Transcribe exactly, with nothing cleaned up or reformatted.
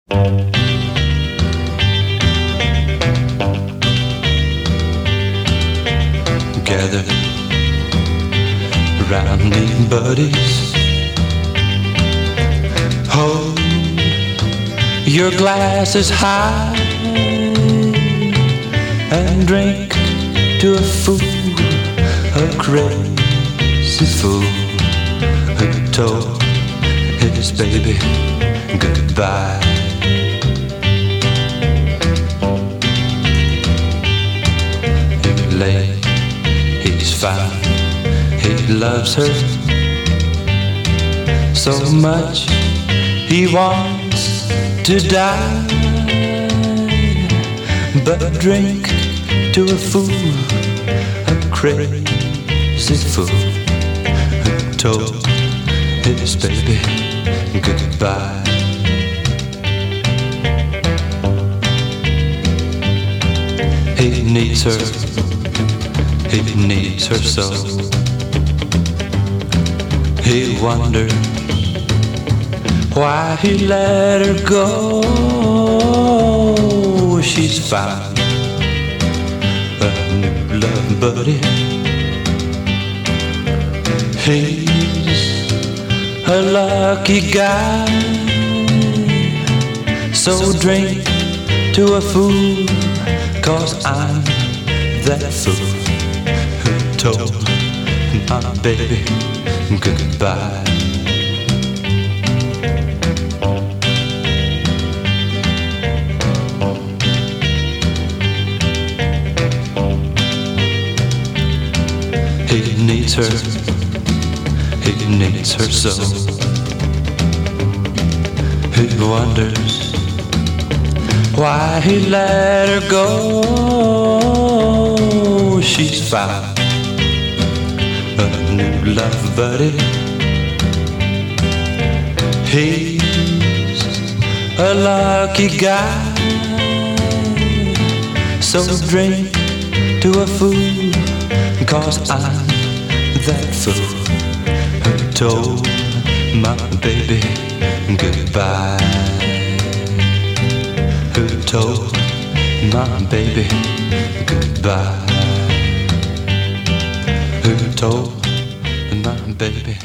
Gather round me, buddies. Hold your glasses high and drink to a fool, a crazy fool who told his baby goodbye. He lay, he's found, he loves her so much he wants to die, but drink to a fool, a crazy fool who told his baby goodbye. He needs her, he needs her so. He wonders why he let her go. She's found a new love buddy. He's a lucky guy. So drink to a fool, 'cause I'm that fool who told my baby goodbye. He needs her, he needs her so. He wonders why he let her go. She's found a new love buddy. He's a lucky guy. So drink to a fool, 'cause I'm that fool who told my baby goodbye. Who told my baby goodbye. Who told my baby